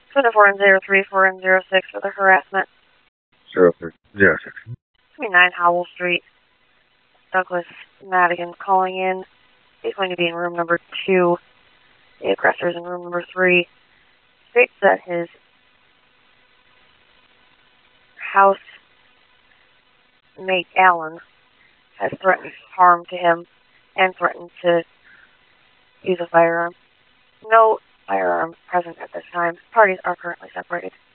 Twenty 403, 406 for the harassment. 0306. 29 Howell Street. Douglas Madigan calling in. He's going to be in room number 2. The aggressor is in room number 3. States that his housemate Alan has threatened harm to him and threatened to use a firearm. No firearms present at this time. Parties are currently separated.